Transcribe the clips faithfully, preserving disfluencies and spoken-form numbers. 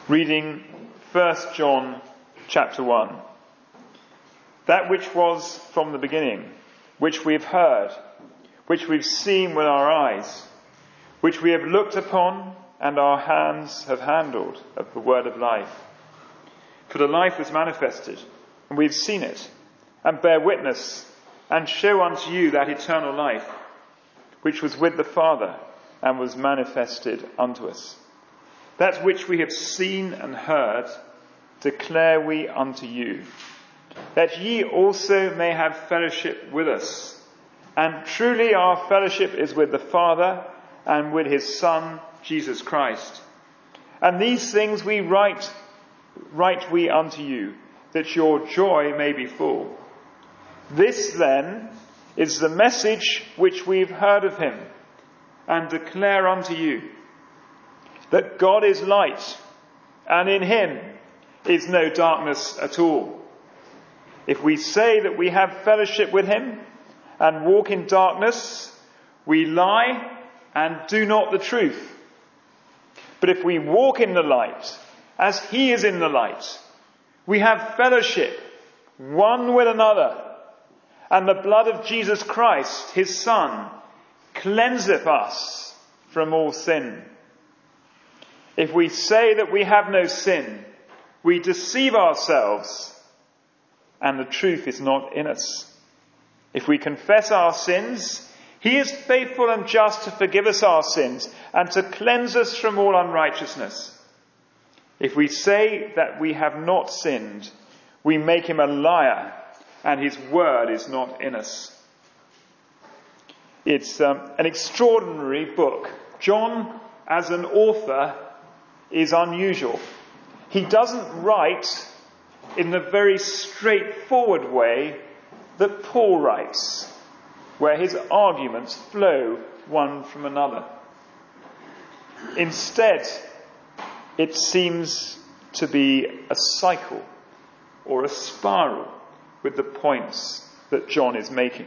Reading First John chapter one. That which was from the beginning, which we have heard, which we've seen with our eyes, which we have looked upon and our hands have handled of the word of life. For the life was manifested, and we've seen it, and bear witness, and show unto you that eternal life, which was with the Father, and was manifested unto us. That which we have seen and heard, declare we unto you, that ye also may have fellowship with us. And truly our fellowship is with the Father and with his Son, Jesus Christ. And these things we write, write we unto you, that your joy may be full. This then is the message which we've heard of him, and declare unto you, that God is light, and in him is no darkness at all. If we say that we have fellowship with him and walk in darkness, we lie and do not the truth. But if we walk in the light, as he is in the light, we have fellowship one with another, and the blood of Jesus Christ, his Son, cleanseth us from all sin. If we say that we have no sin, we deceive ourselves, and the truth is not in us. If we confess our sins, he is faithful and just to forgive us our sins and to cleanse us from all unrighteousness. If we say that we have not sinned, we make him a liar, and his word is not in us. It's um, an extraordinary book. John, as an author, is unusual. He doesn't write in the very straightforward way that Paul writes, where his arguments flow one from another. Instead, it seems to be a cycle or a spiral with the points that John is making.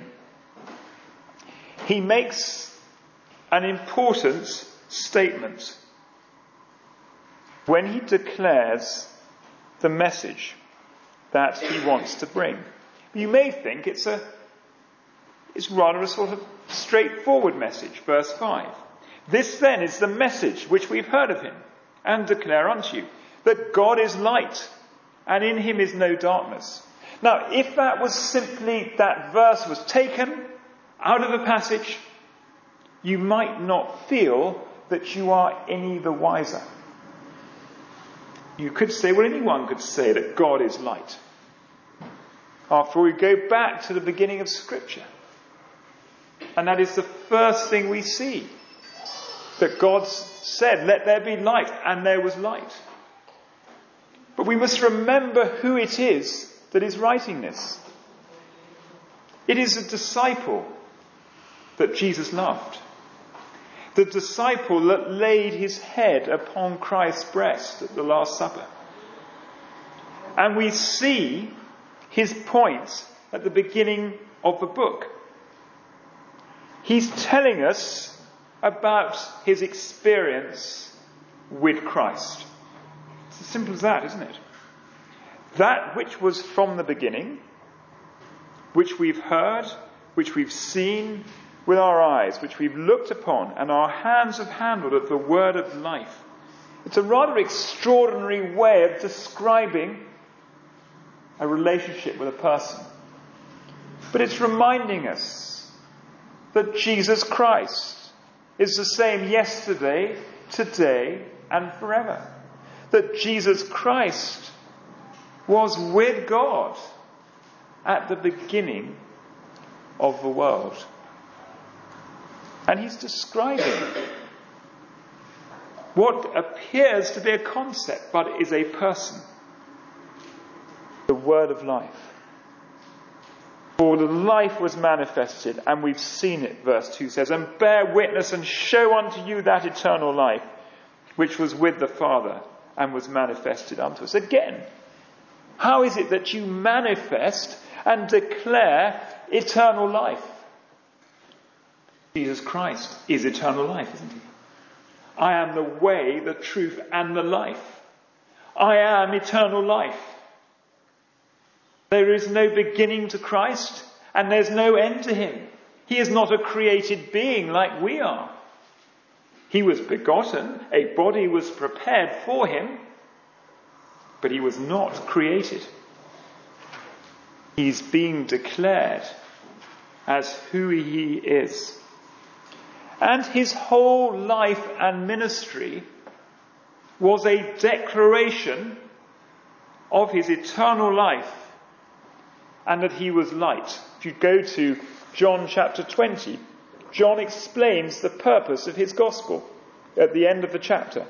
He makes an important statement when he declares the message that he wants to bring. You may think it's a it's rather a sort of straightforward message. Verse five. This then is the message which we've heard of him, and declare unto you, that God is light, and in him is no darkness. Now, if that was simply, that verse was taken out of a passage, you might not feel that you are any the wiser. You could say, well, anyone could say that God is light. After all, we go back to the beginning of Scripture. And that is the first thing we see. That God said, let there be light, and there was light. But we must remember who it is that is writing this. It is a disciple that Jesus loved. The disciple that laid his head upon Christ's breast at the Last Supper. And we see his point at the beginning of the book. He's telling us about his experience with Christ. It's as simple as that, isn't it? That which was from the beginning, which we've heard, which we've seen with our eyes, which we've looked upon, and our hands have handled of the word of life. It's a rather extraordinary way of describing a relationship with a person. But it's reminding us that Jesus Christ is the same yesterday, today, and forever. That Jesus Christ was with God at the beginning of the world. And he's describing what appears to be a concept, but is a person. The word of life. For the life was manifested, and we've seen it, verse two says, and bear witness and show unto you that eternal life, which was with the Father, and was manifested unto us. Again, how is it that you manifest and declare eternal life? Jesus Christ is eternal life, isn't he? I am the way, the truth, and the life. I am eternal life. There is no beginning to Christ, and there's no end to him. He is not a created being like we are. He was begotten, a body was prepared for him, but he was not created. He's being declared as who he is. And his whole life and ministry was a declaration of his eternal life and that he was light. If you go to John chapter twenty, John explains the purpose of his gospel at the end of the chapter.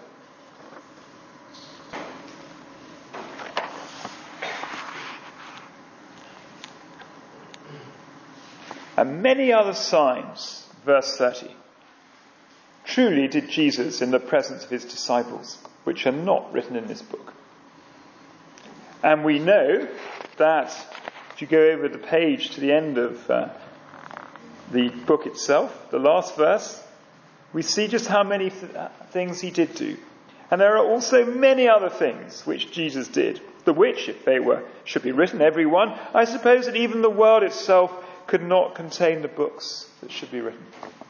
And many other signs, verse thirty, truly did Jesus in the presence of his disciples, which are not written in this book. And we know that, if you go over the page to the end of uh, the book itself, the last verse, we see just how many th- things he did do. And there are also many other things which Jesus did, the which, if they were should be written, every one, I suppose that even the world itself could not contain the books that should be written.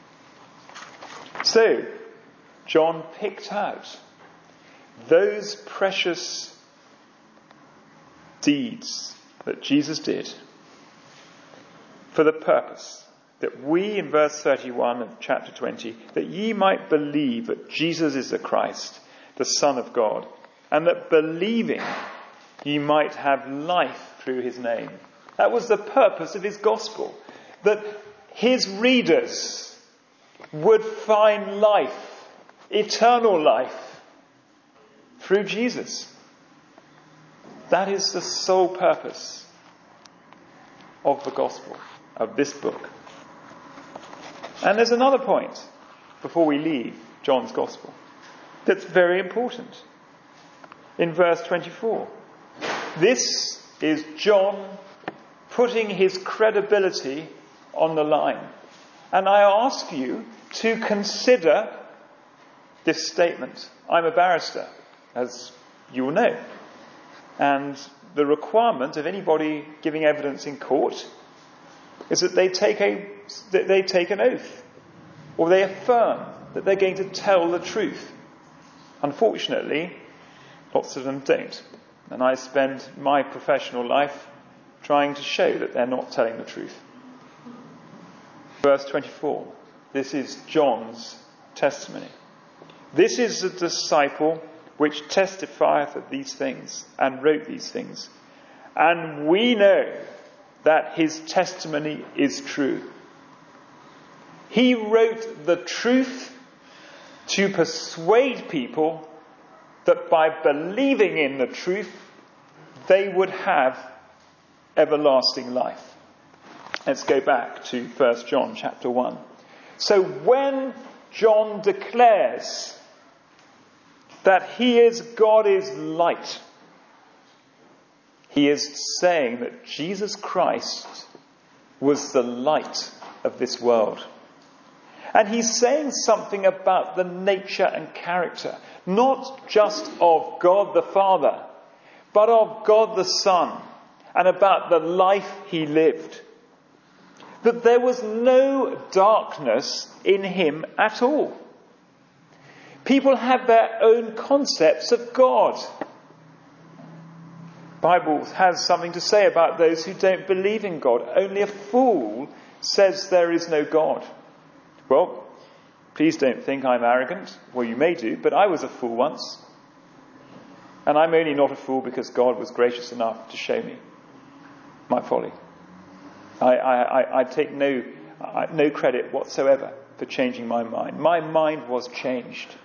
So, John picked out those precious deeds that Jesus did for the purpose that we, in verse thirty-one of chapter twenty, that ye might believe that Jesus is the Christ, the Son of God, and that believing ye might have life through his name. That was the purpose of his gospel, that his readers would find life, eternal life, through Jesus. That is the sole purpose of the gospel, of this book. And there's another point before we leave John's gospel that's very important. In verse twenty-four, this is John putting his credibility on the line. And I ask you to consider this statement. I'm a barrister, as you will know. And the requirement of anybody giving evidence in court is that they take a that they take an oath, or they affirm that they're going to tell the truth. Unfortunately, lots of them don't. And I spend my professional life trying to show that they're not telling the truth. Verse twenty-four. This is John's testimony. This is the disciple which testifieth of these things, and wrote these things. And we know that his testimony is true. He wrote the truth to persuade people that by believing in the truth, they would have everlasting life. Let's go back to First John chapter one. So when John declares that he is God is light, he is saying that Jesus Christ was the light of this world. And he's saying something about the nature and character, not just of God the Father, but of God the Son, and about the life he lived. That there was no darkness in him at all. People have their own concepts of God. The Bible has something to say about those who don't believe in God. Only a fool says there is no God. Well, please don't think I'm arrogant. Well, you may do, but I was a fool once. And I'm only not a fool because God was gracious enough to show me my folly. I, I, I take no, I, no credit whatsoever for changing my mind. My mind was changed.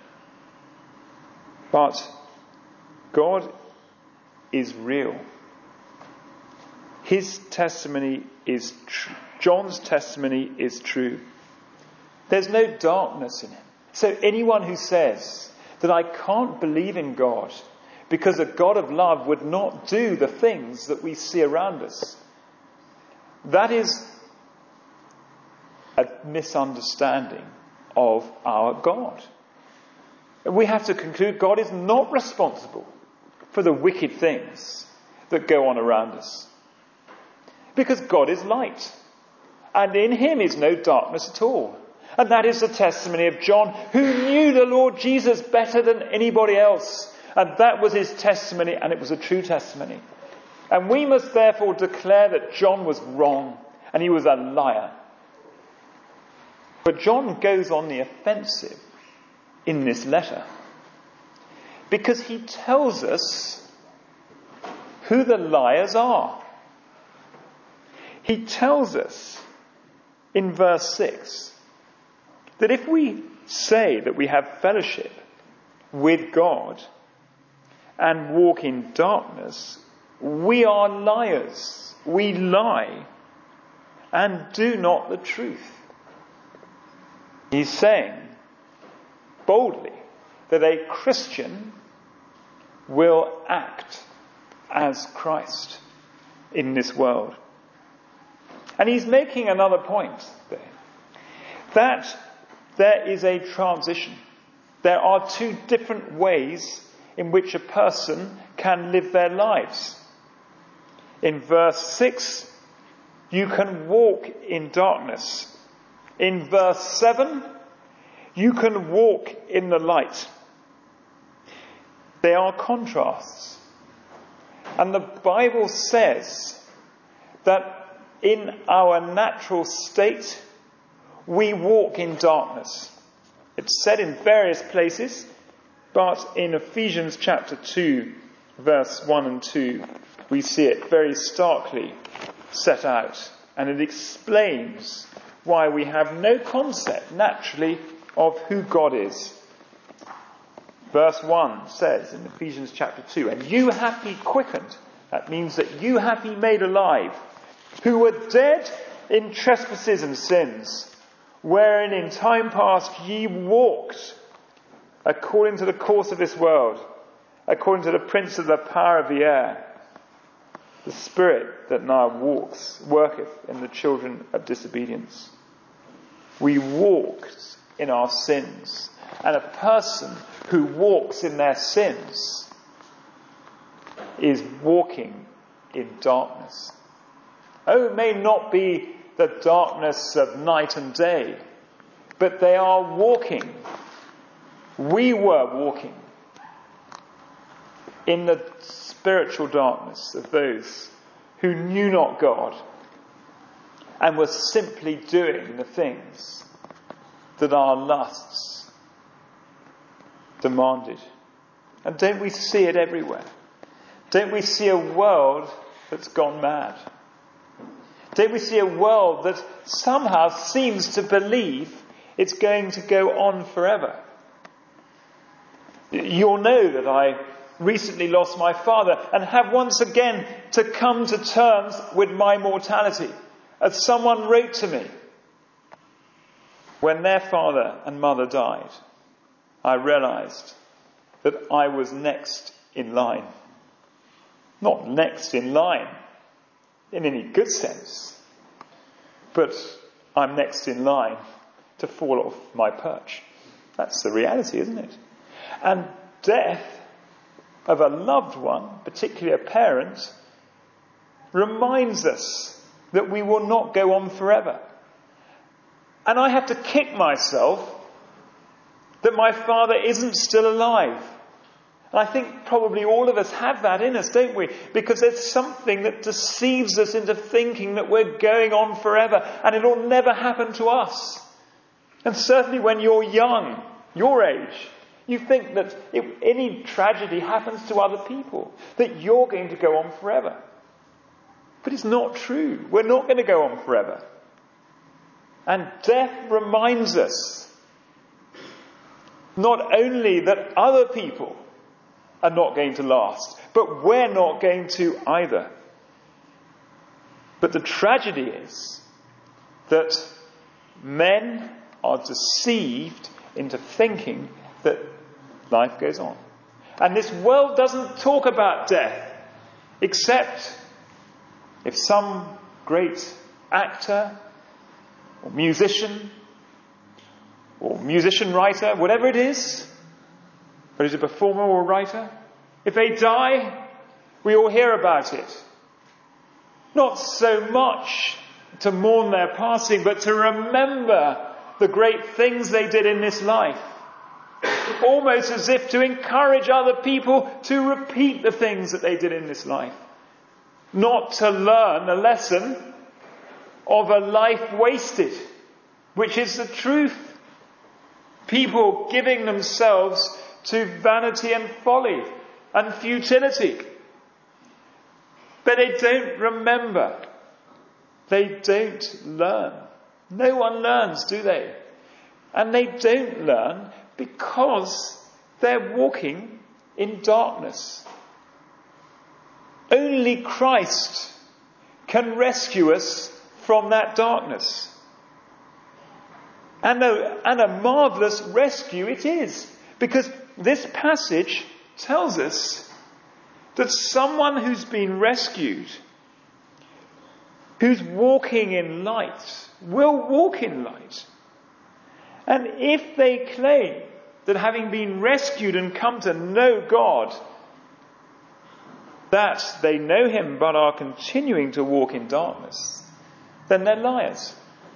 But God is real. His testimony is true. John's testimony is true. There's no darkness in him. So anyone who says that I can't believe in God because a God of love would not do the things that we see around us, that is a misunderstanding of our God. We have to conclude God is not responsible for for the wicked things that go on around us. Because God is light, and in him is no darkness at all. And that is the testimony of John, who knew the Lord Jesus better than anybody else. And that was his testimony, and it was a true testimony. And we must therefore declare that John was wrong, and he was a liar. But John goes on the offensive in this letter, because he tells us who the liars are. He tells us in verse six that if we say that we have fellowship with God and walk in darkness, we are liars. We lie and do not the truth. He's saying boldly that a Christian will act as Christ in this world. And he's making another point there, that there is a transition. There are two different ways in which a person can live their lives. In verse six, you can walk in darkness. In verse seven, you can walk in the light. They are contrasts. And the Bible says that in our natural state, we walk in darkness. It's said in various places, but in Ephesians chapter two, verse one and two, we see it very starkly set out. And it explains why we have no concept, naturally, of who God is. Verse one says in Ephesians chapter two, and you hath he quickened. That means that you hath he made alive, who were dead in trespasses and sins, wherein in time past ye walked, according to the course of this world, according to the prince of the power of the air, the spirit that now walks, worketh in the children of disobedience. We walked in our sins. And a person who walks in their sins is walking in darkness. Oh, it may not be the darkness of night and day, but they are walking. We were walking in the spiritual darkness of those who knew not God and were simply doing the things that our lusts demanded. And don't we see it everywhere? Don't we see a world that's gone mad? Don't we see a world that somehow seems to believe it's going to go on forever? You'll know that I recently lost my father and have once again to come to terms with my mortality. As someone wrote to me, when their father and mother died, I realised that I was next in line. Not next in line in any good sense, but I'm next in line to fall off my perch. That's the reality, isn't it? And death of a loved one, particularly a parent, reminds us that we will not go on forever. And I have to kick myself that my father isn't still alive. And I think probably all of us have that in us, don't we? Because there's something that deceives us into thinking that we're going on forever and it'll never happen to us. And certainly when you're young, your age, you think that if any tragedy happens to other people, that you're going to go on forever. But it's not true. We're not going to go on forever. And death reminds us not only that other people are not going to last, but we're not going to either. But the tragedy is that men are deceived into thinking that life goes on. And this world doesn't talk about death, except if some great actor or musician or musician writer, whatever it is, whether he's a performer or a writer, If they die, we all hear about it. Not so much to mourn their passing, but to remember the great things they did in this life. Almost as if to encourage other people to repeat the things that they did in this life. Not to learn the lesson of a life wasted, which is the truth. People giving themselves to vanity and folly and futility. But they don't remember. They don't learn. No one learns, do they? And they don't learn because they're walking in darkness. Only Christ can rescue us from that darkness. And a, and a marvellous rescue it is. Because this passage tells us that someone who's been rescued, who's walking in light, will walk in light. And if they claim that having been rescued and come to know God, that they know him but are continuing to walk in darkness, then they're liars.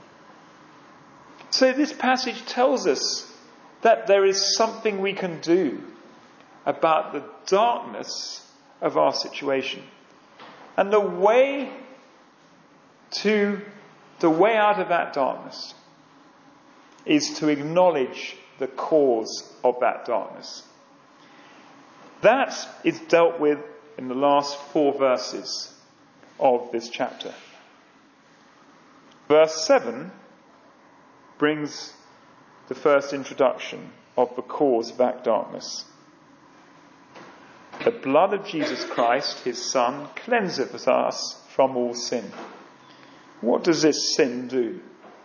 So this passage tells us that there is something we can do about the darkness of our situation. And the way to, the way out of that darkness is to acknowledge the cause of that darkness. That is dealt with in the last four verses of this chapter. Verse seven brings the first introduction of the cause of that darkness. The blood of Jesus Christ, his Son, cleanseth us from all sin. What does this sin do?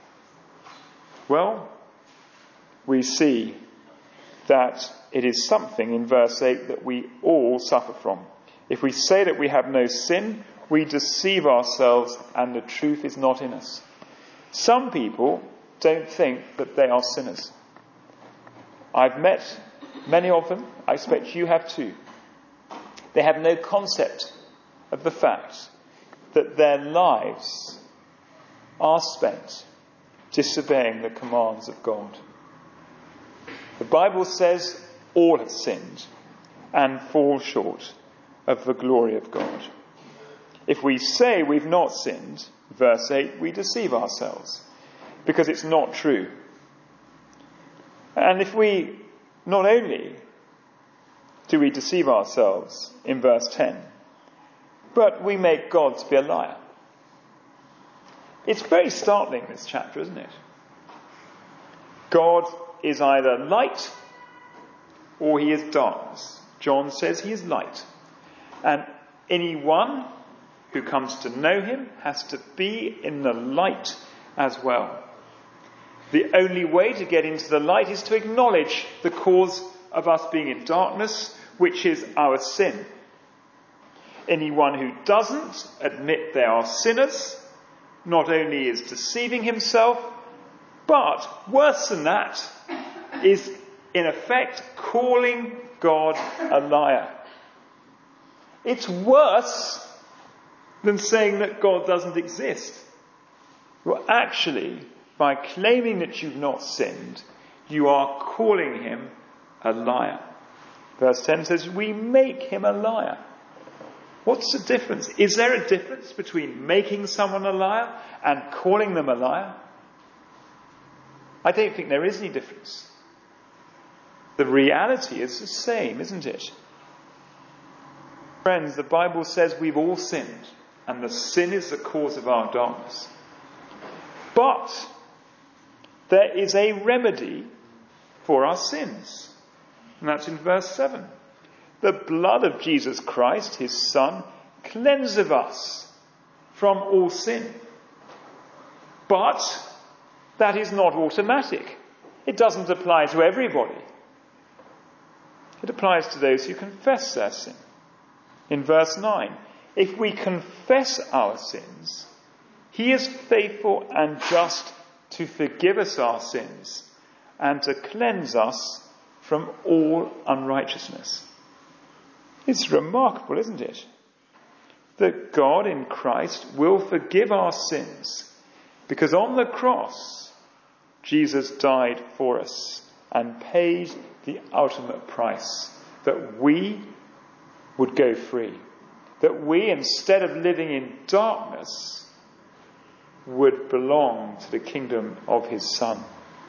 Well, we see that it is something in verse eight that we all suffer from. If we say that we have no sin, we deceive ourselves and the truth is not in us. Some people don't think that they are sinners. I've met many of them. I expect you have too. They have no concept of the fact that their lives are spent disobeying the commands of God. The Bible says all have sinned and fall short of the glory of God. If we say we've not sinned, verse eight, we deceive ourselves because it's not true. And if we, not only do we deceive ourselves in verse ten, but we make God to be a liar. It's very startling, this chapter, isn't it? God is either light or he is darkness. John says he is light. And anyone who comes to know him has to be in the light as well. The only way to get into the light is to acknowledge the cause of us being in darkness, which is our sin. Anyone who doesn't admit they are sinners not only is deceiving himself, but worse than that, is in effect calling God a liar. It's worse than saying that God doesn't exist. Well, actually, by claiming that you've not sinned, you are calling him a liar. Verse ten says, we make him a liar. What's the difference? Is there a difference between making someone a liar and calling them a liar? I don't think there is any difference. The reality is the same, isn't it? Friends, the Bible says we've all sinned, and the sin is the cause of our darkness. But there is a remedy for our sins. And that's in verse seven. The blood of Jesus Christ, his Son, cleanseth us from all sin. But that is not automatic. It doesn't apply to everybody. It applies to those who confess their sin. In verse nine, if we confess our sins, he is faithful and just to forgive us our sins and to cleanse us from all unrighteousness. It's remarkable, isn't it? That God in Christ will forgive our sins because on the cross, Jesus died for us and paid the ultimate price that we would go free. That we, instead of living in darkness, would belong to the kingdom of his Son.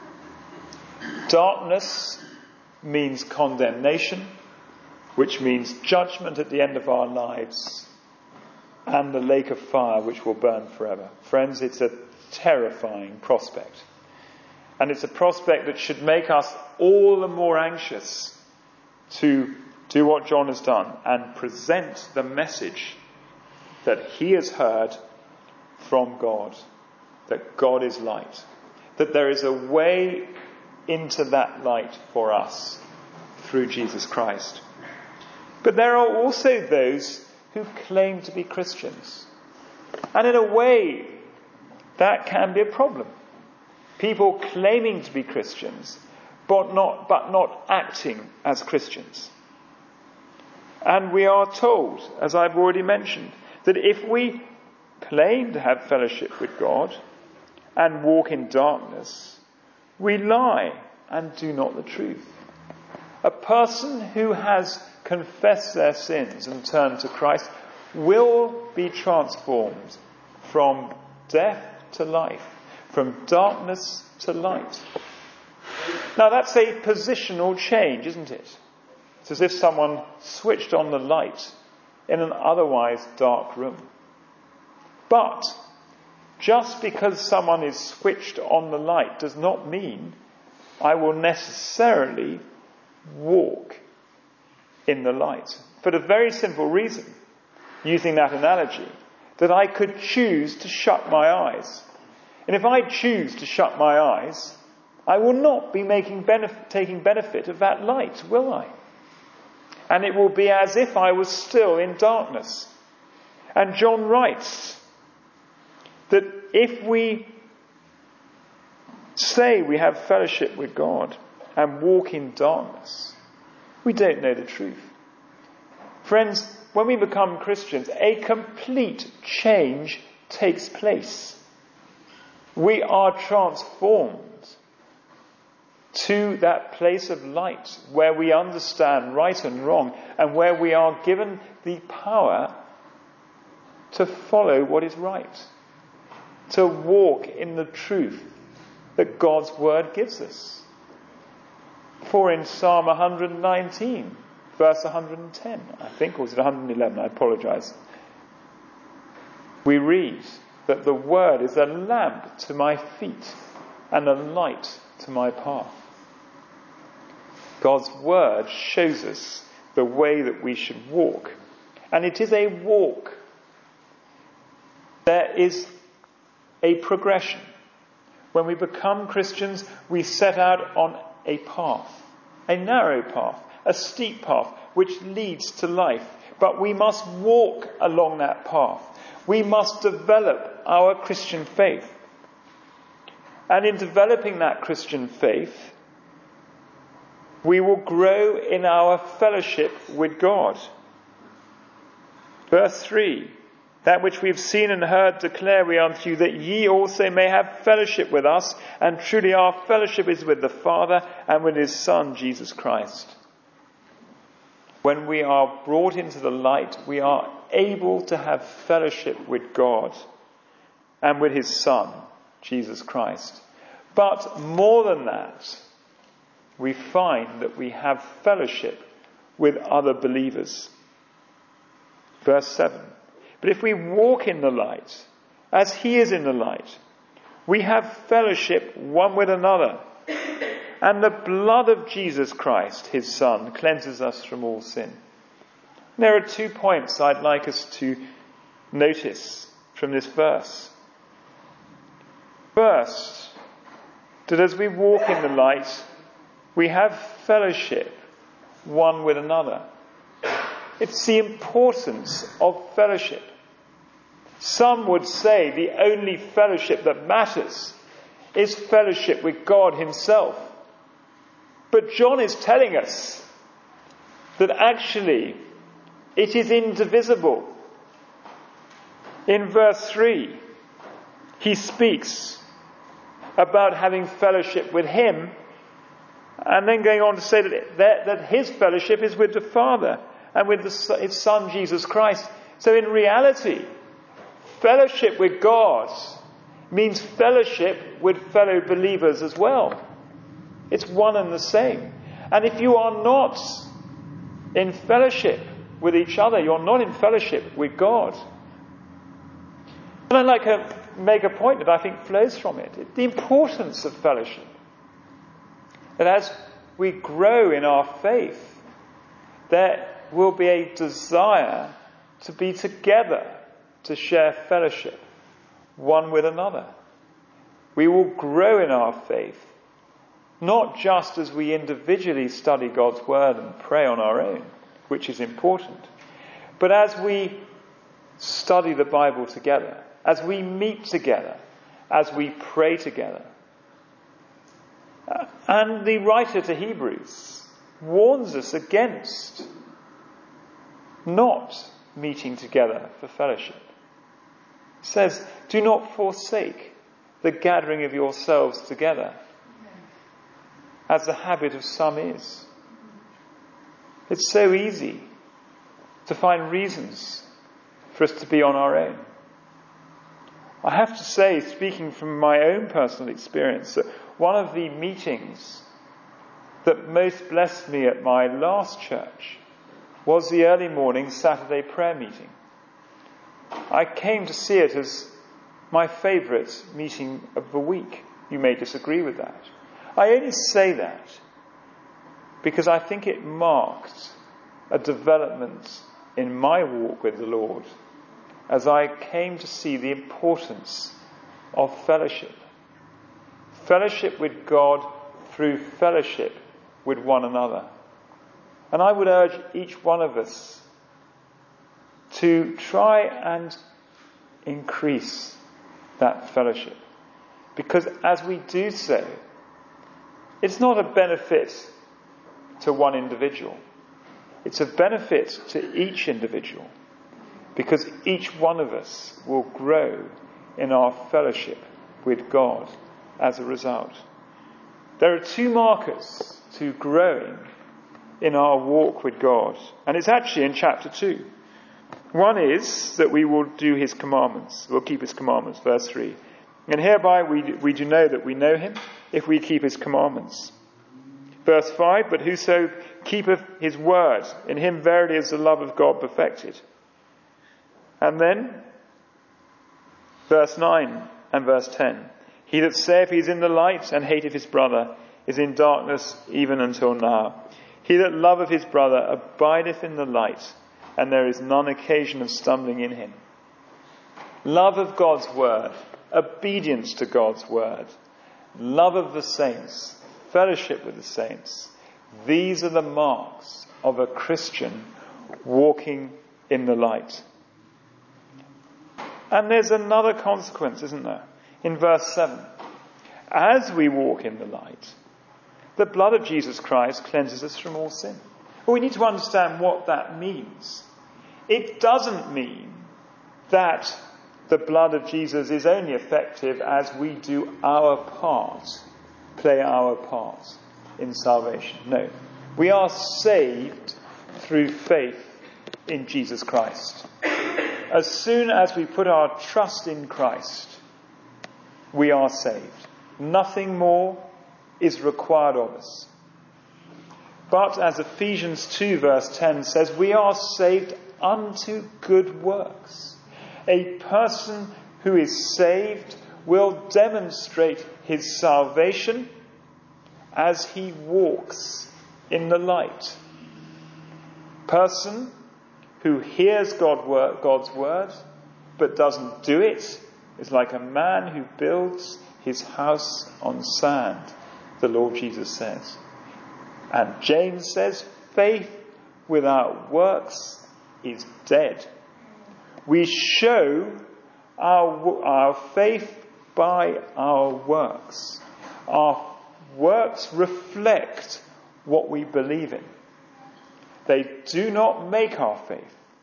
Darkness means condemnation, which means judgment at the end of our lives, and the lake of fire which will burn forever. Friends, it's a terrifying prospect. And it's a prospect that should make us all the more anxious to do what John has done and present the message that he has heard from God, that God is light, that there is a way into that light for us through Jesus Christ. But there are also those who claim to be Christians. And in a way, that can be a problem. People claiming to be Christians, but not, but not acting as Christians. And we are told, as I've already mentioned, that if we claim to have fellowship with God and walk in darkness, we lie and do not the truth. A person who has confessed their sins and turned to Christ will be transformed from death to life, from darkness to light. Now that's a positional change, isn't it? It's as if someone switched on the light in an otherwise dark room. But just because someone is switched on the light does not mean I will necessarily walk in the light. For the very simple reason, using that analogy, that I could choose to shut my eyes. And if I choose to shut my eyes, I will not be making benefit, taking benefit of that light, will I? And it will be as if I was still in darkness. And John writes that if we say we have fellowship with God and walk in darkness, we don't know the truth. Friends, when we become Christians, a complete change takes place. We are transformed to that place of light where we understand right and wrong and where we are given the power to follow what is right, to walk in the truth that God's word gives us. For in Psalm one nineteen, verse one hundred ten, I think, or was it one hundred eleven? I apologise. We read that the word is a lamp to my feet and a light to my path. God's word shows us the way that we should walk. And it is a walk. There is a progression. When we become Christians, we set out on a path, a narrow path, a steep path, which leads to life. But we must walk along that path. We must develop our Christian faith. And in developing that Christian faith, we will grow in our fellowship with God. Verse three, that which we've seen and heard declare we unto you, that ye also may have fellowship with us, and truly our fellowship is with the Father and with his Son, Jesus Christ. When we are brought into the light, we are able to have fellowship with God and with his Son, Jesus Christ. But more than that, we find that we have fellowship with other believers. Verse seven. But if we walk in the light, as he is in the light, we have fellowship one with another. And the blood of Jesus Christ, his Son, cleanses us from all sin. There are two points I'd like us to notice from this verse. First, that as we walk in the light, we have fellowship one with another. It's the importance of fellowship. Some would say the only fellowship that matters is fellowship with God himself. But John is telling us that actually It is indivisible. In verse three, he speaks about having fellowship with him, and then going on to say that, that, that his fellowship is with the Father and with the, his Son, Jesus Christ. So in reality, fellowship with God means fellowship with fellow believers as well. It's one and the same. And if you are not in fellowship with each other, you're not in fellowship with God. And I'd like to make a point that I think flows from it. The importance of fellowship. That as we grow in our faith, there will be a desire to be together, to share fellowship, one with another. We will grow in our faith, not just as we individually study God's Word and pray on our own, which is important, but as we study the Bible together, as we meet together, as we pray together. And the writer to Hebrews warns us against not meeting together for fellowship. He says, do not forsake the gathering of yourselves together, as the habit of some is. It's so easy to find reasons for us to be on our own. I have to say, speaking from my own personal experience, that one of the meetings that most blessed me at my last church was the early morning Saturday prayer meeting. I came to see it as my favourite meeting of the week. You may disagree with that. I only say that because I think it marked a development in my walk with the Lord as I came to see the importance of fellowship. Fellowship with God through fellowship with one another. And I would urge each one of us to try and increase that fellowship. Because as we do so, it's not a benefit to one individual. It's a benefit to each individual. Because each one of us will grow in our fellowship with God as a result. There are two markers to growing in our walk with God. And it's actually in chapter two. One is that we will do his commandments. We'll keep his commandments, verse three. And hereby we, we do know that we know him if we keep his commandments. Verse five, but whoso keepeth his word, in him verily is the love of God perfected. And then, verse nine and verse ten. He that saith he is in the light and hateth his brother is in darkness even until now. He that loveth his brother abideth in the light, and there is none occasion of stumbling in him. Love of God's word, obedience to God's word, love of the saints, fellowship with the saints. These are the marks of a Christian walking in the light. And there's another consequence, isn't there? In verse seven. As we walk in the light, the blood of Jesus Christ cleanses us from all sin. Well, we need to understand what that means. It doesn't mean that the blood of Jesus is only effective as we do our part, play our part in salvation. No. We are saved through faith in Jesus Christ. As soon as we put our trust in Christ, we are saved. Nothing more is required of us. But as Ephesians two verse ten says, we are saved unto good works. A person who is saved will demonstrate his salvation as he walks in the light. Person who hears God word, God's word but doesn't do it is like a man who builds his house on sand, the Lord Jesus says. And James says, faith without works is dead. We show our, our faith by our works. Our works reflect what we believe in. They do not make our faith.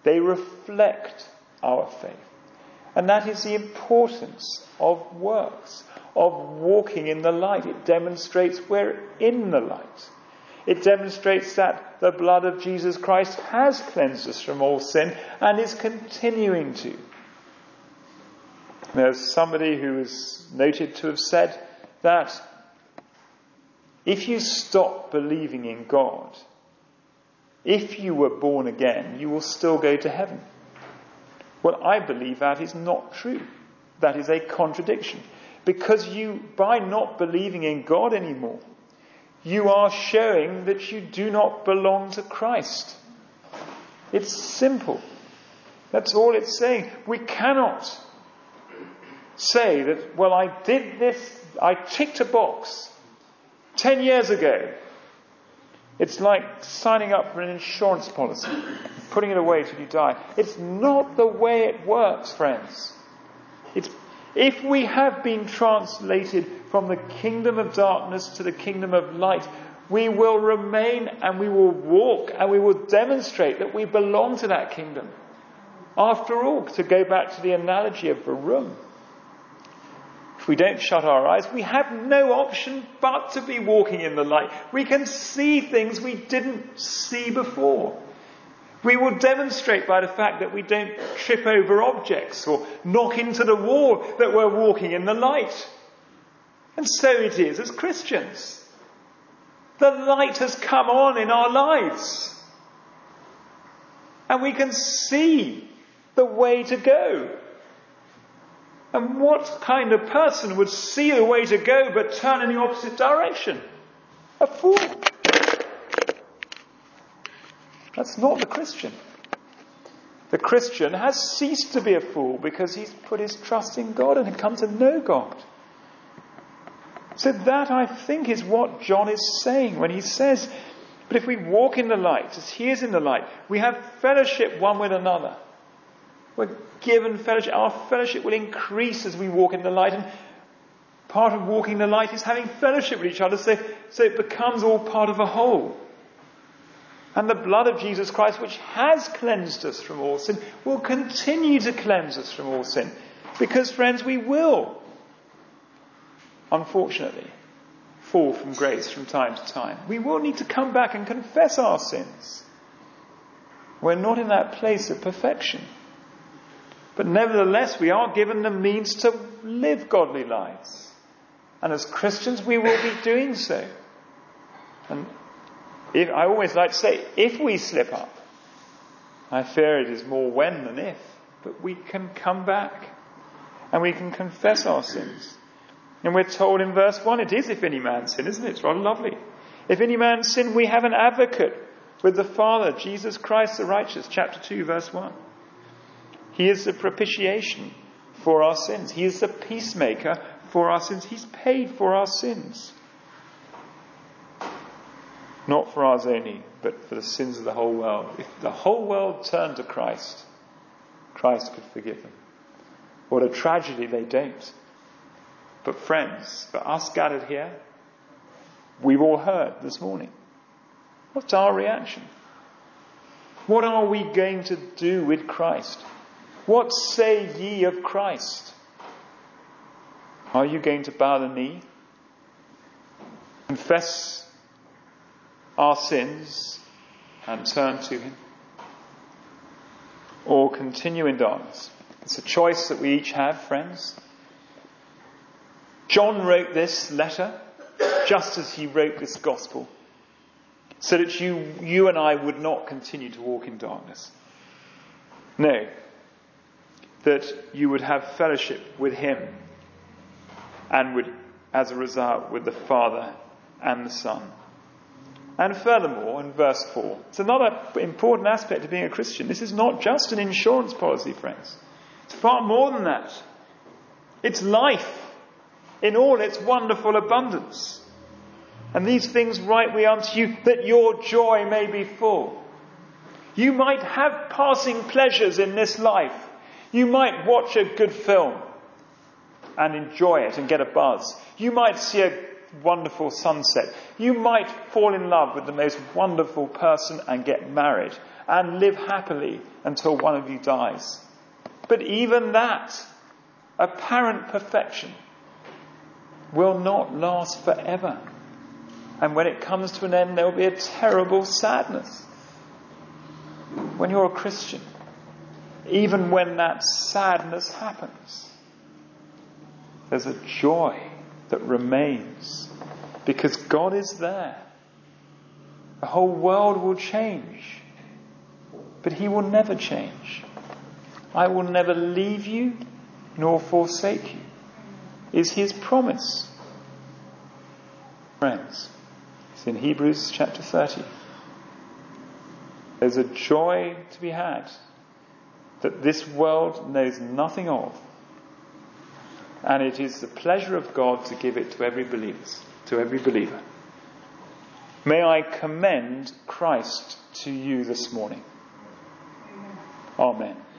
They reflect our faith. And that is the importance of works, of walking in the light. It demonstrates we're in the light. It demonstrates that the blood of Jesus Christ has cleansed us from all sin and is continuing to. There's somebody who is noted to have said that if you stop believing in God, if you were born again, you will still go to heaven. Well, I believe that is not true. That is a contradiction. Because you, by not believing in God anymore, you are showing that you do not belong to Christ. It's simple. That's all it's saying. We cannot say that, well, I did this, I ticked a box ten years ago. It's like signing up for an insurance policy, putting it away till you die. It's not the way it works, friends. It's, if we have been translated from the kingdom of darkness to the kingdom of light, we will remain and we will walk and we will demonstrate that we belong to that kingdom. After all, to go back to the analogy of the room, if we don't shut our eyes, we have no option but to be walking in the light. We can see things we didn't see before. We will demonstrate by the fact that we don't trip over objects or knock into the wall that we're walking in the light. And so it is as Christians. The light has come on in our lives. And we can see the way to go. And what kind of person would see a way to go but turn in the opposite direction? A fool. That's not the Christian. The Christian has ceased to be a fool because he's put his trust in God and come to know God. So that, I think, is what John is saying when he says, but if we walk in the light, as he is in the light, we have fellowship one with another. We're given fellowship. Our fellowship will increase as we walk in the light. And part of walking in the light is having fellowship with each other, so, so it becomes all part of a whole. And the blood of Jesus Christ, which has cleansed us from all sin, will continue to cleanse us from all sin. Because, friends, we will, unfortunately, fall from grace from time to time. We will need to come back and confess our sins. We're not in that place of perfection. But nevertheless, we are given the means to live godly lives. And as Christians, we will be doing so. And if, I always like to say, if we slip up, I fear it is more when than if, but we can come back and we can confess our sins. And we're told in verse one, it is if any man sin, isn't it? It's rather lovely. If any man sin, we have an advocate with the Father, Jesus Christ the righteous. Chapter two, verse one. He is the propitiation for our sins. He is the peacemaker for our sins. He's paid for our sins. Not for ours only, but for the sins of the whole world. If the whole world turned to Christ, Christ could forgive them. What a tragedy they don't. But friends, for us gathered here, we've all heard this morning. What's our reaction? What are we going to do with Christ? What say ye of Christ? Are you going to bow the knee? Confess our sins and turn to him? Or continue in darkness? It's a choice that we each have, friends. John wrote this letter just as he wrote this gospel, so that you, you and I would not continue to walk in darkness. No. That you would have fellowship with him and would, as a result, with the Father and the Son. And furthermore, in verse four, it's another important aspect of being a Christian. This is not just an insurance policy, friends. It's far more than that. It's life in all its wonderful abundance. And these things write we unto you, that your joy may be full. You might have passing pleasures in this life. You might watch a good film and enjoy it and get a buzz. You might see a wonderful sunset. You might fall in love with the most wonderful person and get married and live happily until one of you dies. But even that apparent perfection will not last forever. And when it comes to an end, there will be a terrible sadness. When you're a Christian, even when that sadness happens, there's a joy that remains because God is there. The whole world will change, but he will never change. I will never leave you nor forsake you, is his promise. Friends, it's in Hebrews chapter thirty. There's a joy to be had that this world knows nothing of. And it is the pleasure of God to give it to every believer. To every believer. May I commend Christ to you this morning. Amen.